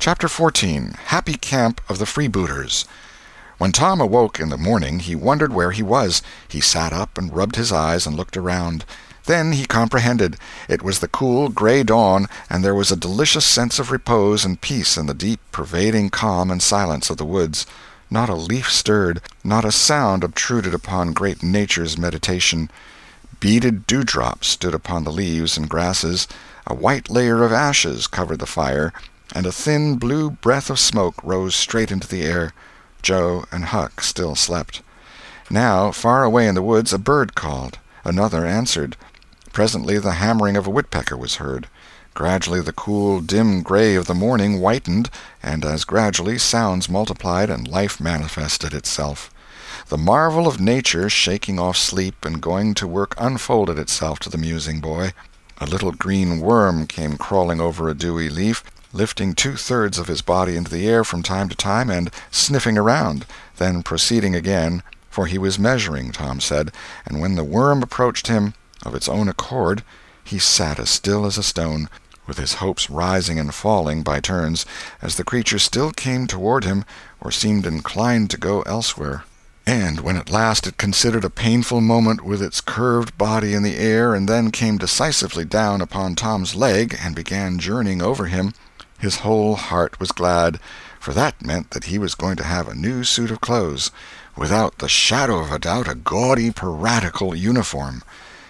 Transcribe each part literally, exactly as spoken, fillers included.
Chapter fourteen. Happy Camp of the Freebooters. When Tom awoke in the morning, he wondered where he was. He sat up and rubbed his eyes and looked around. Then he comprehended. It was the cool, gray dawn, and there was a delicious sense of repose and peace in the deep, pervading calm and silence of the woods. Not a leaf stirred, not a sound obtruded upon great Nature's meditation. Beaded dewdrops stood upon the leaves and grasses, a white layer of ashes covered the fire, and a thin blue breath of smoke rose straight into the air. Joe and Huck still slept. Now, far away in the woods, a bird called. Another answered. Presently the hammering of a woodpecker was heard. Gradually the cool, dim gray of the morning whitened, and as gradually sounds multiplied and life manifested itself. The marvel of nature shaking off sleep and going to work unfolded itself to the musing boy. A little green worm came crawling over a dewy leaf, lifting two-thirds of his body into the air from time to time and sniffing around, then proceeding again, for he was measuring, Tom said, and when the worm approached him of its own accord, he sat as still as a stone, with his hopes rising and falling by turns, as the creature still came toward him or seemed inclined to go elsewhere. And when at last it considered a painful moment with its curved body in the air and then came decisively down upon Tom's leg and began journeying over him, his whole heart was glad, for that meant that he was going to have a new suit of clothes, without the shadow of a doubt a gaudy piratical uniform.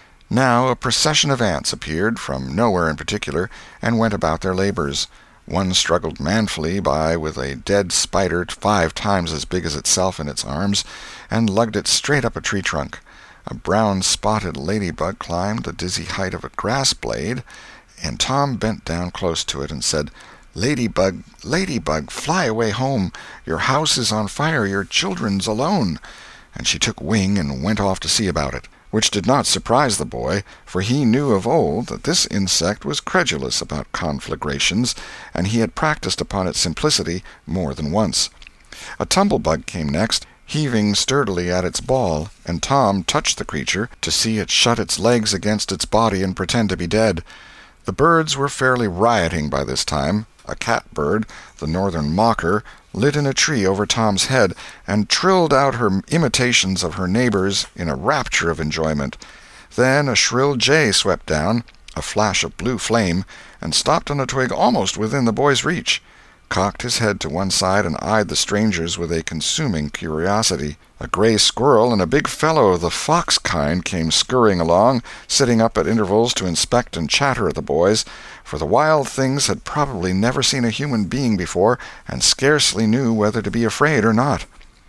Now a procession of ants appeared, from nowhere in particular, and went about their labors. One struggled manfully by with a dead spider five times as big as itself in its arms, and lugged it straight up a tree trunk. A brown-spotted ladybug climbed the dizzy height of a grass-blade, and Tom bent down close to it and said, "Ladybug, ladybug, fly away home. Your house is on fire, your children's alone." And she took wing and went off to see about it, which did not surprise the boy, for he knew of old that this insect was credulous about conflagrations, and he had practised upon its simplicity more than once. A tumblebug came next, heaving sturdily at its ball, and Tom touched the creature to see it shut its legs against its body and pretend to be dead. The birds were fairly rioting by this time. A catbird, the northern mocker, lit in a tree over Tom's head, and trilled out her imitations of her neighbors in a rapture of enjoyment. Then a shrill jay swept down, a flash of blue flame, and stopped on a twig almost within the boy's reach, cocked his head to one side and eyed the strangers with a consuming curiosity. A gray squirrel and a big fellow of the fox kind came scurrying along, sitting up at intervals to inspect and chatter at the boys, for the wild things had probably never seen a human being before and scarcely knew whether to be afraid or not.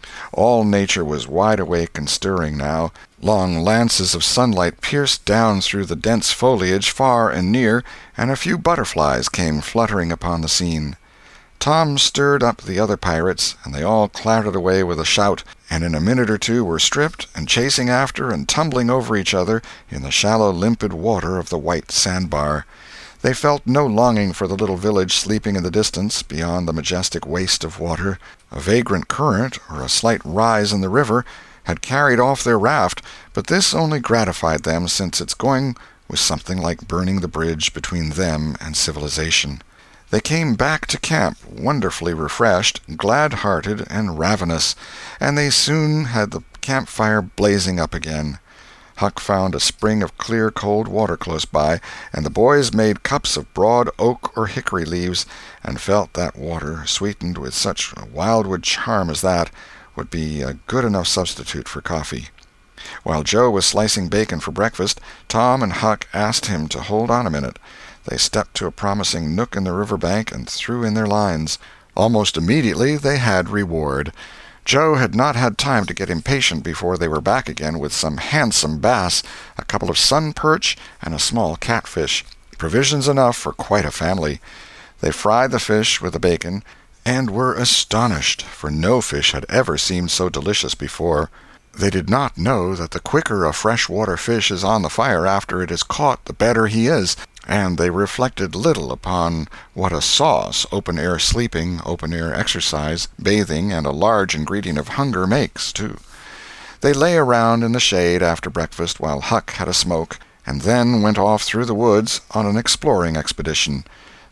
All nature was wide awake and stirring now. Long lances of sunlight pierced down through the dense foliage far and near, and a few butterflies came fluttering upon the scene. Tom stirred up the other pirates, and they all clattered away with a shout, and in a minute or two were stripped and chasing after and tumbling over each other in the shallow limpid water of the white sandbar. They felt no longing for the little village sleeping in the distance beyond the majestic waste of water. A vagrant current, or a slight rise in the river, had carried off their raft, but this only gratified them, since its going was something like burning the bridge between them and civilization. They came back to camp wonderfully refreshed, glad-hearted, and ravenous, and they soon had the campfire blazing up again. Huck found a spring of clear, cold water close by, and the boys made cups of broad oak or hickory leaves, and felt that water, sweetened with such wildwood charm as that, would be a good enough substitute for coffee. While Joe was slicing bacon for breakfast, Tom and Huck asked him to hold on a minute. They stepped to a promising nook in the river bank and threw in their lines. Almost immediately they had reward. Joe had not had time to get impatient before they were back again with some handsome bass, a couple of sun perch, and a small catfish, provisions enough for quite a family. They fried the fish with the bacon, and were astonished, for no fish had ever seemed so delicious before. They did not know that the quicker a fresh-water fish is on the fire after it is caught, the better he is, and they reflected little upon what a sauce open-air sleeping, open-air exercise, bathing, and a large ingredient of hunger makes, too. They lay around in the shade after breakfast while Huck had a smoke, and then went off through the woods on an exploring expedition.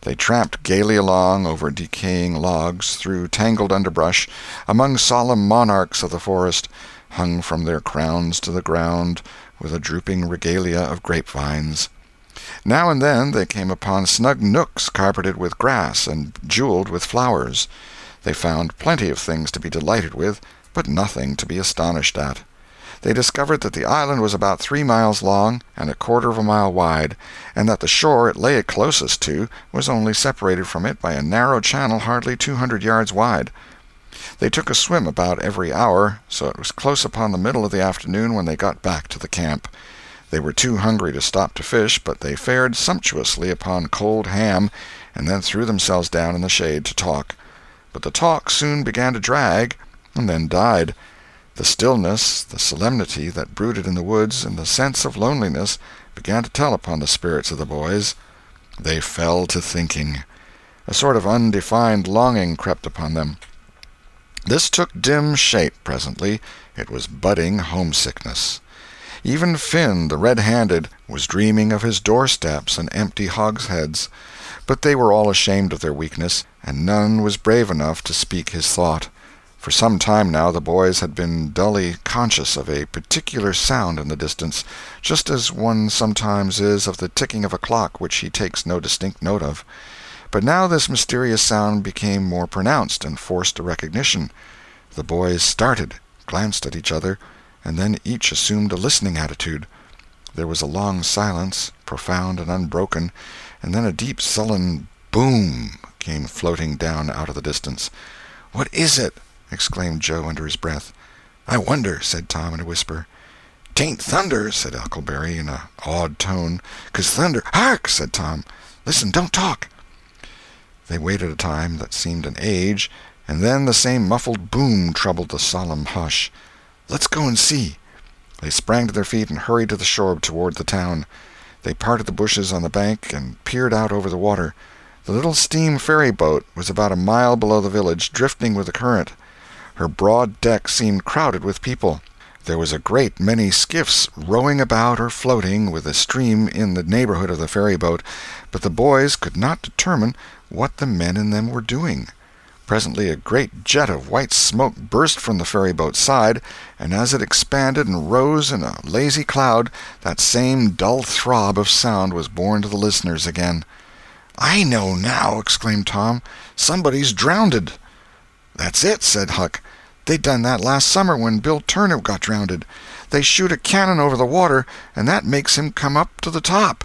They tramped gaily along over decaying logs, through tangled underbrush, among solemn monarchs of the forest, hung from their crowns to the ground with a drooping regalia of grapevines. Now and then they came upon snug nooks carpeted with grass and jeweled with flowers. They found plenty of things to be delighted with, but nothing to be astonished at. They discovered that the island was about three miles long and a quarter of a mile wide, and that the shore it lay closest to was only separated from it by a narrow channel hardly two hundred yards wide. They took a swim about every hour, so it was close upon the middle of the afternoon when they got back to the camp. They were too hungry to stop to fish, but they fared sumptuously upon cold ham, and then threw themselves down in the shade to talk. But the talk soon began to drag, and then died. The stillness, the solemnity that brooded in the woods, and the sense of loneliness began to tell upon the spirits of the boys. They fell to thinking. A sort of undefined longing crept upon them. This took dim shape presently. It was budding homesickness. Even Finn, the red-handed, was dreaming of his doorsteps and empty hogsheads. But they were all ashamed of their weakness, and none was brave enough to speak his thought. For some time now the boys had been dully conscious of a particular sound in the distance, just as one sometimes is of the ticking of a clock which he takes no distinct note of. But now this mysterious sound became more pronounced and forced a recognition. The boys started, glanced at each other, and then each assumed a listening attitude. There was a long silence, profound and unbroken, and then a deep sullen boom came floating down out of the distance. "What is it?" exclaimed Joe under his breath. "I wonder," said Tom in a whisper. "'Tain't thunder," said Huckleberry in an awed tone. "'Cause thunder—" "Hark!" said Tom. "Listen, don't talk." They waited a time that seemed an age, and then the same muffled boom troubled the solemn hush. "Let's go and see." They sprang to their feet and hurried to the shore toward the town. They parted the bushes on the bank and peered out over the water. The little steam ferry-boat was about a mile below the village, drifting with the current. Her broad deck seemed crowded with people. There was a great many skiffs rowing about or floating with the stream in the neighborhood of the ferry-boat, but the boys could not determine what the men in them were doing. Presently a great jet of white smoke burst from the ferry-boat's side, and as it expanded and rose in a lazy cloud, that same dull throb of sound was borne to the listeners again. "I know now!" exclaimed Tom. "Somebody's drownded." "That's it," said Huck. "They done that last summer when Bill Turner got drownded. They shoot a cannon over the water, and that makes him come up to the top."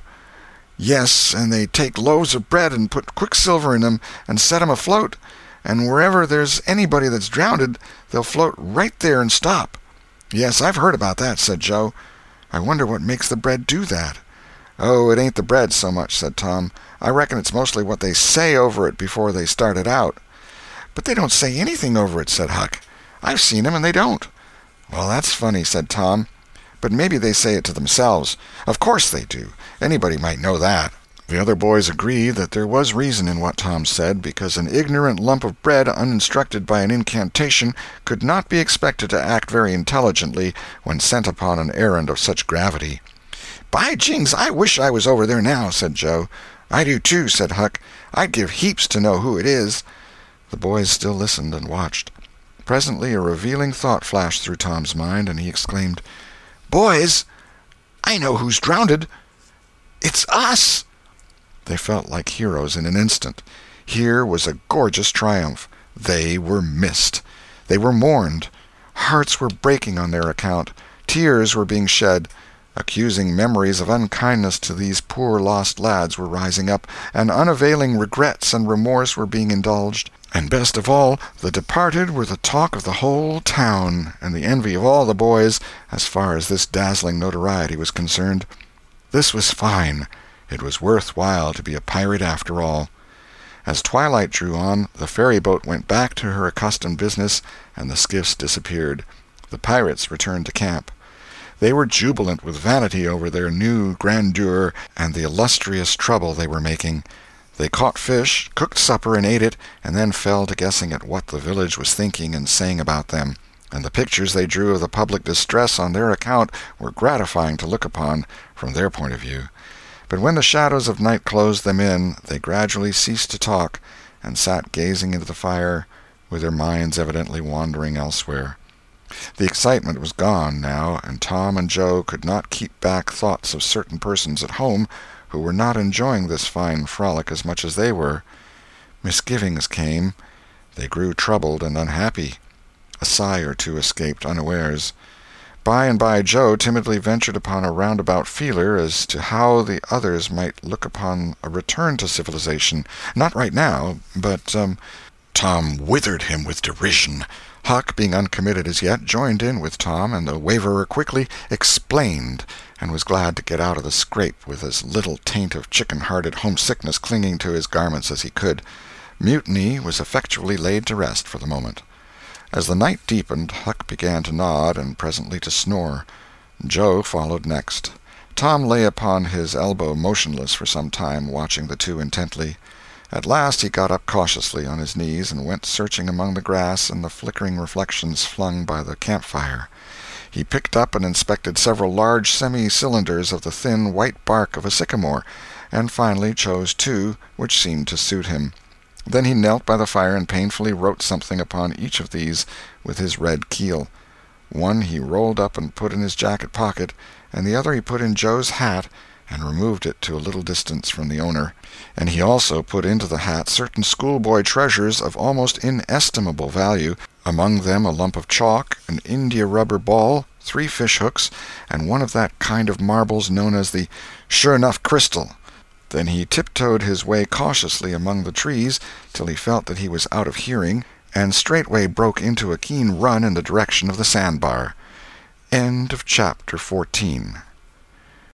"Yes, and they take loaves of bread and put quicksilver in them and set 'em afloat, and wherever there's anybody that's drownded, they'll float right there and stop." "Yes, I've heard about that," said Joe. "I wonder what makes the bread do that." "Oh, it ain't the bread so much," said Tom. "I reckon it's mostly what they say over it before they start it out." "But they don't say anything over it," said Huck. "I've seen 'em, and they don't." "Well, that's funny," said Tom. "But maybe they say it to themselves." "Of course they do. Anybody might know that." The other boys agreed that there was reason in what Tom said, because an ignorant lump of bread uninstructed by an incantation could not be expected to act very intelligently when sent upon an errand of such gravity. "By jings, I wish I was over there now," said Joe. "I do too," said Huck. "I'd give heaps to know who it is." The boys still listened and watched. Presently a revealing thought flashed through Tom's mind, and he exclaimed, "Boys, I know who's drownded. It's us!" They felt like heroes in an instant. Here was a gorgeous triumph. They were missed. They were mourned. Hearts were breaking on their account. Tears were being shed. Accusing memories of unkindness to these poor lost lads were rising up, and unavailing regrets and remorse were being indulged. And best of all, the departed were the talk of the whole town, and the envy of all the boys, as far as this dazzling notoriety was concerned. This was fine. It was worth while to be a pirate after all. As twilight drew on, the ferry-boat went back to her accustomed business, and the skiffs disappeared. The pirates returned to camp. They were jubilant with vanity over their new grandeur and the illustrious trouble they were making. They caught fish, cooked supper, and ate it, and then fell to guessing at what the village was thinking and saying about them, and the pictures they drew of the public distress on their account were gratifying to look upon from their point of view. But when the shadows of night closed them in, they gradually ceased to talk, and sat gazing into the fire, with their minds evidently wandering elsewhere. The excitement was gone, now, and Tom and Joe could not keep back thoughts of certain persons at home who were not enjoying this fine frolic as much as they were. Misgivings came. They grew troubled and unhappy. A sigh or two escaped unawares. By and by Joe timidly ventured upon a roundabout feeler as to how the others might look upon a return to civilization. Not right now, but, um... Tom withered him with derision. Huck, being uncommitted as yet, joined in with Tom, and the waverer quickly explained, and was glad to get out of the scrape with as little taint of chicken-hearted homesickness clinging to his garments as he could. Mutiny was effectually laid to rest for the moment. As the night deepened, Huck began to nod, and presently to snore. Joe followed next. Tom lay upon his elbow motionless for some time, watching the two intently. At last he got up cautiously on his knees and went searching among the grass and the flickering reflections flung by the campfire. He picked up and inspected several large semi-cylinders of the thin white bark of a sycamore, and finally chose two which seemed to suit him. Then he knelt by the fire and painfully wrote something upon each of these with his red keel. One he rolled up and put in his jacket pocket, and the other he put in Joe's hat and removed it to a little distance from the owner. And he also put into the hat certain schoolboy treasures of almost inestimable value, among them a lump of chalk, an india-rubber ball, three fish-hooks, and one of that kind of marbles known as the sure-enough crystal. Then he tiptoed his way cautiously among the trees till he felt that he was out of hearing, and straightway broke into a keen run in the direction of the sandbar. End of chapter fourteen.